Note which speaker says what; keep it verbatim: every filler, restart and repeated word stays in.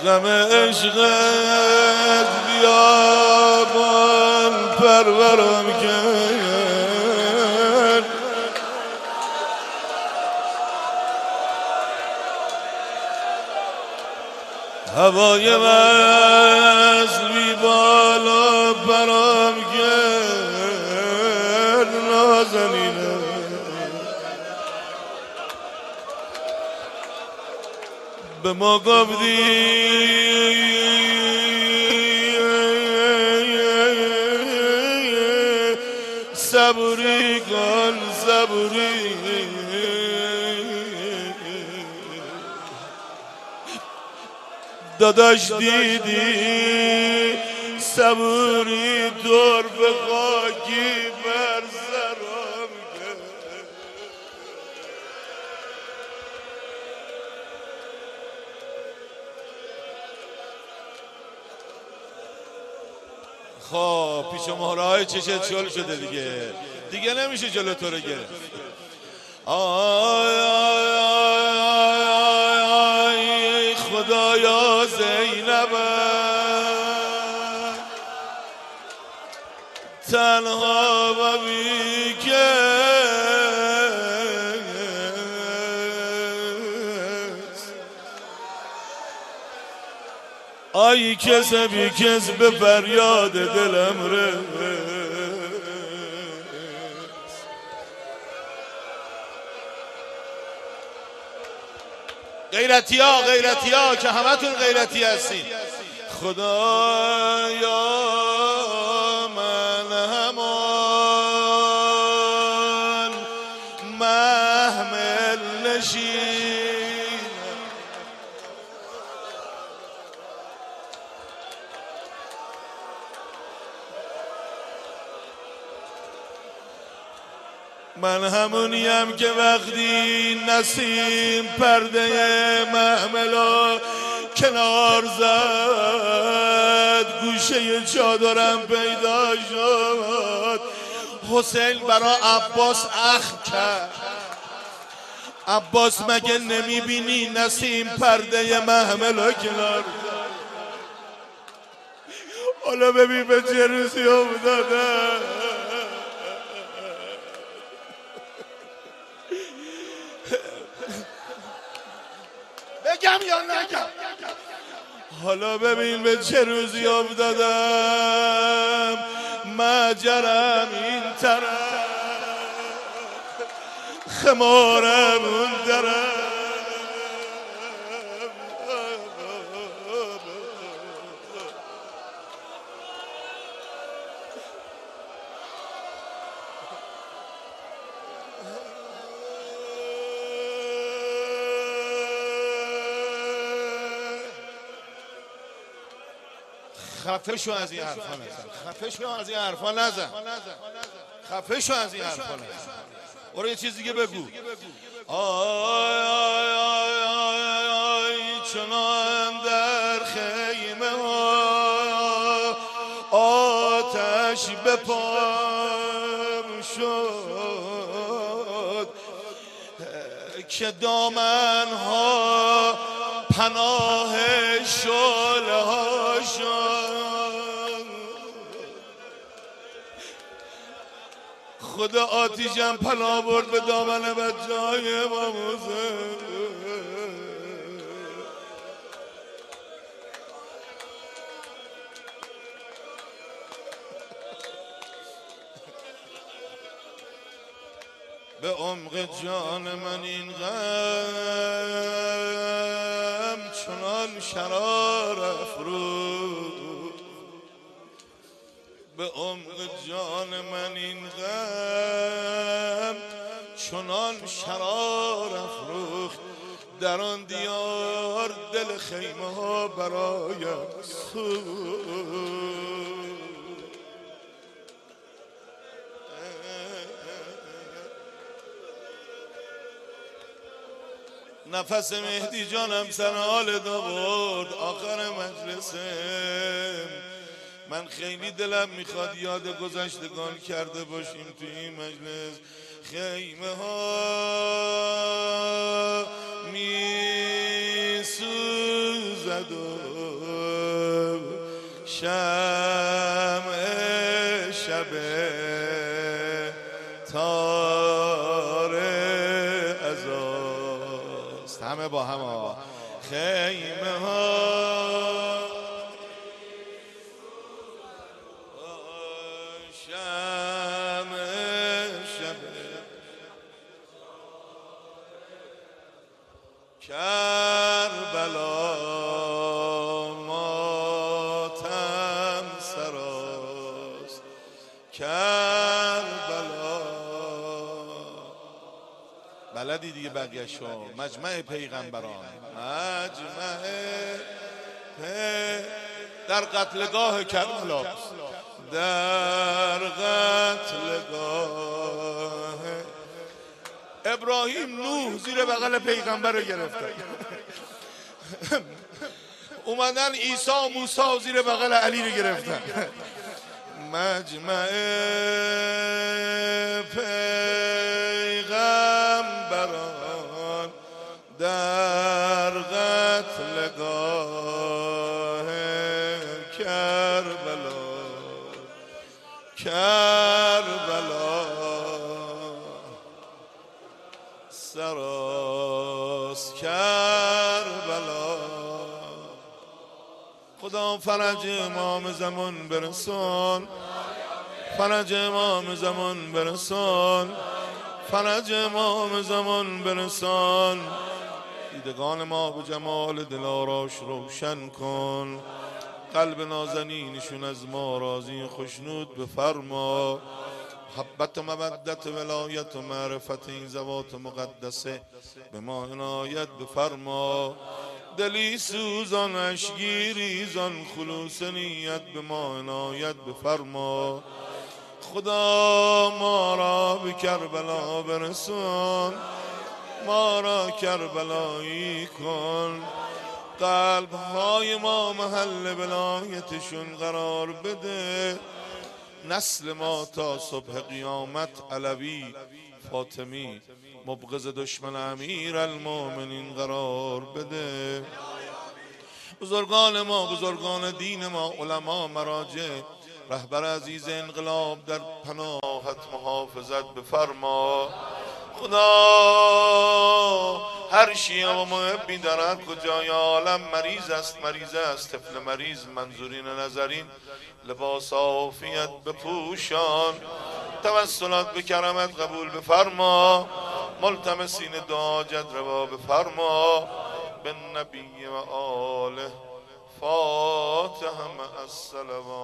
Speaker 1: غم عشقت بیابان پرورم کرد، هوای وصل بی بالا برام کرد نازنینه. به ما گفتی صبوری کن صبوری، داداش دیدی صبوری دور به خاکی بر سرم کرد. خب پیش مهره های چشت شل شده دیگه، دیگه نمیشه جلو تو رو گرفت. آی آی آی آی خدایا زینبم تنها و بیکس، آی کس بیکس به فریاد دلم رس. غیرتی ها غیرتی ها که همه تون غیرتی هستین، خدایا من همان محمل نشین، من همونیم که وقتی نسیم پرده محملا کنار زد گوشه چادرم پیدا شد، حسین برا عباس اخم کرد. عباس مگه نمیبینی نسیم پرده محملا کنار زد؟ حالا ببین به چه روزی افتاده. بگم یا نگم؟ حالا ببین به چه روزی افتادم، مجرم این طرف خمارم اون طرف. خفه شو از این حرفا نزن، خفه شو از این حرفا نزن، خفه شو از این حرفا نزن. برو یه چیز دیگه بگو. آی آی آی آی آی چنان در خیمه ها آتش به پام شد که دامن ها پناه شعله ها شد. خدا آتیشم پناه برد به دامن بچه های امام حسین. به عمق جان من این غم چنان شرار افروخت، به عمق جان من این غم چنان شرار افروخت، در آن دیار دل خیمه ها برایم سوخت. نفس مهدی جانم سر حال داورد آخر مجلسم. من خیلی دلم میخواد یاد گذشتگان کرده باشیم تو این مجلس. خیمه ها می سوزد و شمع شب تار ازاست. همه با هم ها. خیمه ها شمع شب کربلا ماتم سراست. کربلا بلدی دیگه بقیه شو. مجمع پیغمبران، مجمع پی در قتلگاه کربلا، در قتلگاه ابراهیم نوح زیر بغل پیغمبر رو گرفتن. اومدن عیسی موسی زیر بغل علی رو گرفتن. مجمع پیغمبران در قتلگاه کربلا، کربلا سراست. کربلا خدا فرج امام زمان برسان، فرج امام زمان برسان، فرج امام زمان برسان. دیدگان ما به جمال دلاراش روشن کن، قلب نازنینشون از ما راضی خوشنود بفرما. محبت و مودت و ولایت و معرفت این ذوات مقدسه به ما عنایت بفرما. دلی سوزان اشگیریزان خلوص نیت به ما عنایت بفرما. خدا ما را به کربلا برسان، ما را کربلایی کن. قلب های ما محل ولایتشون قرار بده. نسل ما تا صبح قیامت علوی فاطمی مبغض دشمن امیر المؤمنین قرار بده. بزرگان ما، بزرگان دین ما، علما، مراجع، رهبر عزیز انقلاب در پناهت محافظت بفرما. خدا هر شیعه و محبی در هر کجای عالم مریض است، مریض است، طفل مریض، منظورین نظرین، لباس عافیت بپوشان. توسلات به کرمت قبول بفرما. ملتمسین دعا جد روا بفرما. به نبی و آله فاتحه مع الصلوات.